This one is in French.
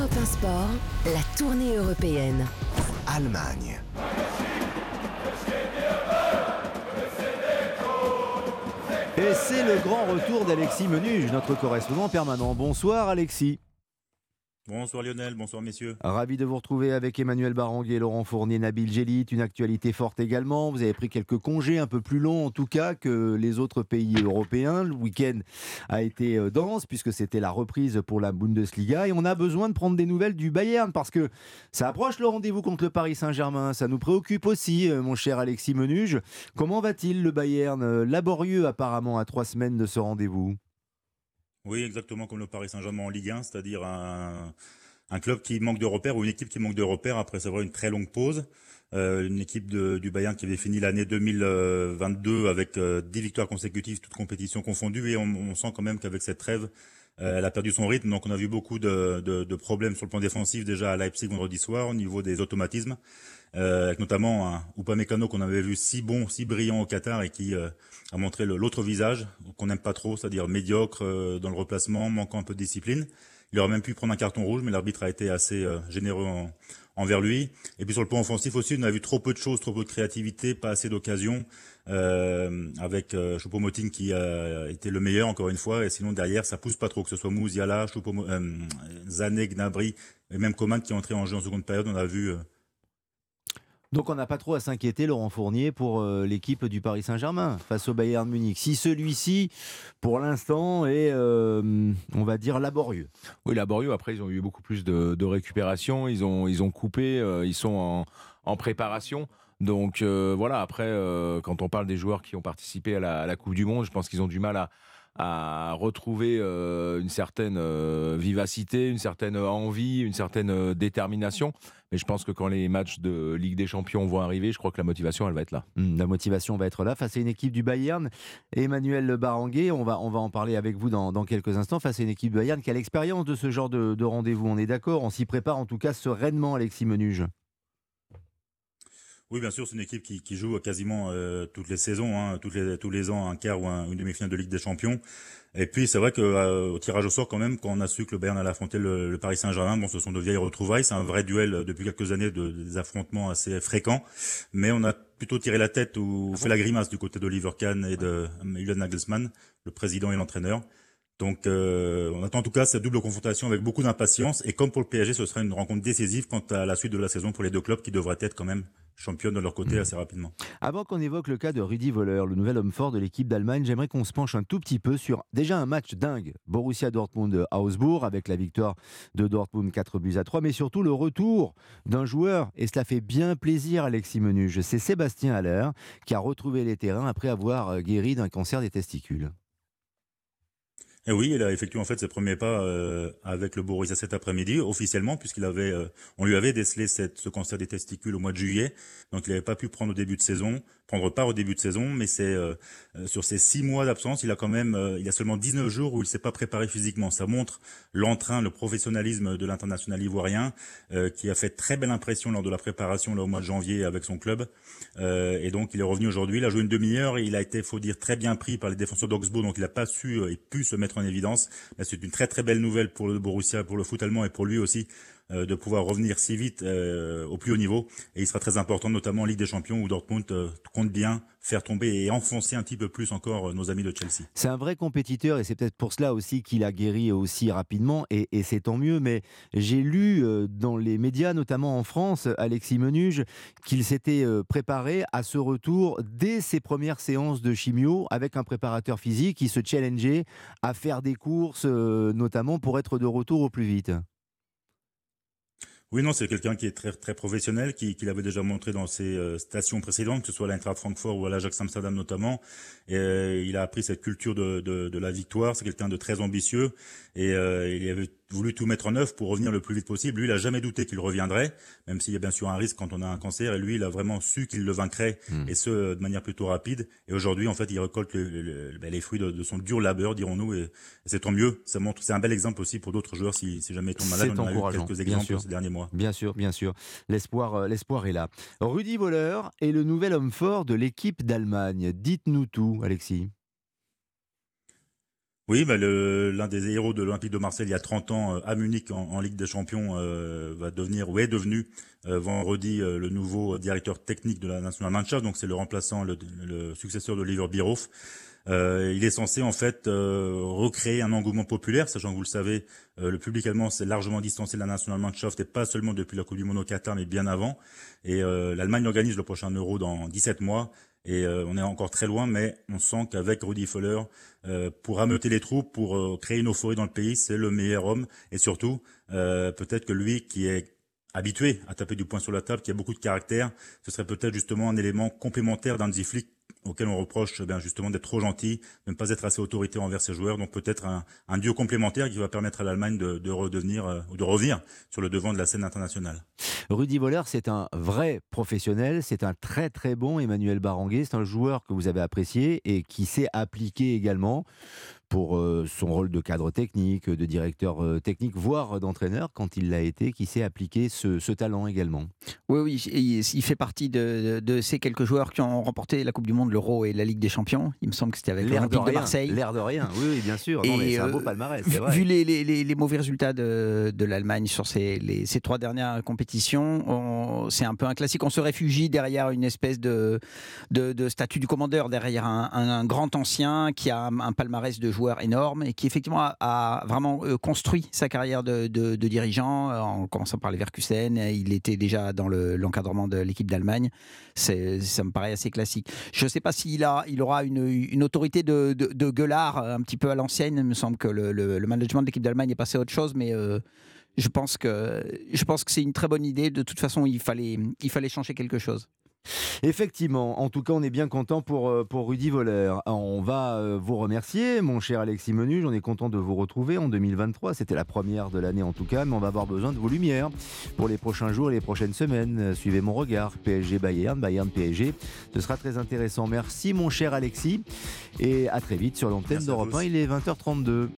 Europe 1 Sport, la tournée européenne. Allemagne. Et c'est le grand retour d'Alexis Menuge, notre correspondant permanent. Bonsoir Alexis. Bonsoir Lionel, bonsoir messieurs. Ravi de vous retrouver avec Emmanuel Baranguer, Laurent Fournier, Nabil Djellit. Une actualité forte également. Vous avez pris quelques congés un peu plus longs en tout cas que les autres pays européens. Le week-end a été dense puisque c'était la reprise pour la Bundesliga. Et on a besoin de prendre des nouvelles du Bayern parce que ça approche le rendez-vous contre le Paris Saint-Germain. Ça nous préoccupe aussi, mon cher Alexis Menuge. Comment va-t-il le Bayern, laborieux apparemment à 3 semaines de ce rendez-vous? Oui, exactement comme le Paris Saint-Germain en Ligue 1, c'est-à-dire un club qui manque de repères ou une équipe qui manque de repères après savoir une très longue pause. Une équipe du Bayern qui avait fini l'année 2022 avec 10 victoires consécutives, toutes compétitions confondues, et on sent quand même qu'avec cette trêve, elle a perdu son rythme. Donc on a vu beaucoup de problèmes sur le plan défensif déjà à Leipzig vendredi soir au niveau des automatismes, avec notamment un Upamecano qu'on avait vu si bon, si brillant au Qatar et qui a montré l'autre visage qu'on n'aime pas trop, c'est-à-dire médiocre dans le replacement, manquant un peu de discipline. Il aurait même pu prendre un carton rouge, mais l'arbitre a été assez généreux envers lui. Et puis sur le plan offensif aussi, on a vu trop peu de choses, trop peu de créativité, pas assez d'occasions, avec Choupo-Moting qui a été le meilleur encore une fois. Et sinon derrière, ça pousse pas trop, que ce soit Musiala, Sané, Gnabry et même Coman qui est entré en jeu en seconde période. On a vu. Donc on n'a pas trop à s'inquiéter, Laurent Fournier, pour l'équipe du Paris Saint-Germain face au Bayern Munich. Si celui-ci, pour l'instant, est, on va dire, laborieux. Oui, laborieux. Après, ils ont eu beaucoup plus de récupération. Ils ont coupé. Ils sont en préparation. Donc voilà, après, quand on parle des joueurs qui ont participé à la Coupe du Monde, je pense qu'ils ont du mal à retrouver une certaine vivacité, une certaine envie, une certaine détermination. Mais je pense que quand les matchs de Ligue des Champions vont arriver, je crois que la motivation, elle va être là. La motivation va être là face à une équipe du Bayern. Emmanuel Baranguer, on va en parler avec vous dans quelques instants, face à une équipe du Bayern qui a l'expérience de ce genre de rendez-vous. On est d'accord, on s'y prépare en tout cas sereinement, Alexis Menuge. Oui, bien sûr, c'est une équipe qui joue quasiment toutes les saisons, hein, tous les ans, un quart ou une demi-finale de Ligue des Champions. Et puis, c'est vrai que au tirage au sort, quand même, quand on a su que le Bayern allait affronter le Paris Saint-Germain, bon, ce sont de vieilles retrouvailles. C'est un vrai duel depuis quelques années, des affrontements assez fréquents. Mais on a plutôt tiré la tête ou fait la grimace du côté d'Oliver Kahn et de Julian Nagelsmann, le président et l'entraîneur. Donc, on attend en tout cas cette double confrontation avec beaucoup d'impatience. Et comme pour le PSG, ce sera une rencontre décisive quant à la suite de la saison pour les deux clubs qui devraient être quand même championnes de leur côté assez rapidement. Avant qu'on évoque le cas de Rudi Völler, le nouvel homme fort de l'équipe d'Allemagne, j'aimerais qu'on se penche un tout petit peu sur déjà un match dingue. Borussia Dortmund-Augsbourg avec la victoire de Dortmund 4-3, mais surtout le retour d'un joueur, et cela fait bien plaisir Alexis Menuge, c'est Sébastien Haller qui a retrouvé les terrains après avoir guéri d'un cancer des testicules. Et oui, il a effectué en fait ses premiers pas avec le Borussia cet après-midi, officiellement, on lui avait décelé ce cancer des testicules au mois de juillet, donc il n'avait pas pu prendre part au début de saison, mais c'est sur ces 6 mois d'absence, il a seulement 19 jours où il s'est pas préparé physiquement. Ça montre l'entrain, le professionnalisme de l'international ivoirien, qui a fait très belle impression lors de la préparation là au mois de janvier avec son club, et donc il est revenu aujourd'hui, il a joué une demi-heure, et il a été, faut dire, très bien pris par les défenseurs d'Augsbourg, donc il n'a pas pu se mettre en évidence. Là, c'est une très très belle nouvelle pour le Borussia, pour le foot allemand et pour lui aussi, de pouvoir revenir si vite au plus haut niveau. Et il sera très important, notamment en Ligue des Champions, où Dortmund compte bien faire tomber et enfoncer un petit peu plus encore nos amis de Chelsea. C'est un vrai compétiteur et c'est peut-être pour cela aussi qu'il a guéri aussi rapidement et c'est tant mieux. Mais j'ai lu dans les médias, notamment en France, Alexis Menuge, qu'il s'était préparé à ce retour dès ses premières séances de chimio avec un préparateur physique qui se challengeait à faire des courses, notamment pour être de retour au plus vite. Oui, non, c'est quelqu'un qui est très très professionnel, qui l'avait déjà montré dans ses stations précédentes, que ce soit à l'Eintracht Francfort ou à l'Ajax Amsterdam notamment. Et il a appris cette culture de la victoire. C'est quelqu'un de très ambitieux et il avait voulu tout mettre en œuvre pour revenir le plus vite possible. Lui, il a jamais douté qu'il reviendrait, même s'il y a bien sûr un risque quand on a un cancer. Et lui, il a vraiment su qu'il le vaincrait, et ce de manière plutôt rapide. Et aujourd'hui, en fait, il récolte les fruits de son dur labeur, dirons-nous, et c'est tant mieux. C'est un bel exemple aussi pour d'autres joueurs si jamais ils tombent malades. On en a eu quelques exemples ces derniers mois. Bien sûr, bien sûr. L'espoir est là. Rudi Völler est le nouvel homme fort de l'équipe d'Allemagne. Dites-nous tout, Alexis. Oui, bah l'un des héros de l'Olympique de Marseille il y a 30 ans à Munich en Ligue des Champions va devenir ou est devenu vendredi le nouveau directeur technique de la National Mannschaft. Donc c'est le remplaçant, le successeur d'Oliver Bierhoff. Il est censé en fait recréer un engouement populaire, sachant que vous le savez, le public allemand s'est largement distancé de la National Mannschaft et pas seulement depuis la Coupe du Monde au Qatar, mais bien avant. Et l'Allemagne organise le prochain Euro dans 17 mois. Et on est encore très loin, mais on sent qu'avec Rudi Völler, pour ameuter les troupes, pour créer une euphorie dans le pays, c'est le meilleur homme. Et surtout, peut-être que lui, qui est habitué à taper du poing sur la table, qui a beaucoup de caractère, ce serait peut-être justement un élément complémentaire d'Hansi Flick, auquel on reproche justement d'être trop gentil, de ne pas être assez autoritaire envers ses joueurs. Donc peut-être un duo complémentaire qui va permettre à l'Allemagne de redevenir ou de revenir sur le devant de la scène internationale. Rudi Völler, c'est un vrai professionnel, c'est un très très bon Emmanuel Baranguer, c'est un joueur que vous avez apprécié et qui s'est appliqué également pour son rôle de cadre technique, de directeur technique, voire d'entraîneur quand il l'a été, qui s'est appliqué ce talent également. Oui, il fait partie de ces quelques joueurs qui ont remporté la Coupe du Monde, l'Euro et la Ligue des Champions. Il me semble que c'était avec l'Olympique de Marseille. L'air de rien, oui, bien sûr. Non, mais c'est un beau palmarès, c'est vrai. Vu les mauvais résultats de l'Allemagne sur ces 3 dernières compétitions, c'est un peu un classique. On se réfugie derrière une espèce de statut du commandeur, derrière un grand ancien qui a un palmarès de joueur énorme et qui effectivement a vraiment construit sa carrière de dirigeant en commençant par Leverkusen. Il était déjà dans l'encadrement de l'équipe d'Allemagne. Ça me paraît assez classique. Je ne sais pas s'il aura une autorité de gueulard un petit peu à l'ancienne. Il me semble que le management de l'équipe d'Allemagne est passé à autre chose, mais je pense que c'est une très bonne idée. De toute façon, il fallait changer quelque chose. Effectivement, en tout cas on est bien content pour Rudi Völler. On va vous remercier mon cher Alexis Menuge, on est content de vous retrouver en 2023, c'était la première de l'année en tout cas, mais on va avoir besoin de vos lumières pour les prochains jours et les prochaines semaines. Suivez mon regard, PSG Bayern, Bayern PSG, ce sera très intéressant. Merci mon cher Alexis et à très vite sur l'antenne d'Europe 1, il est 20h32.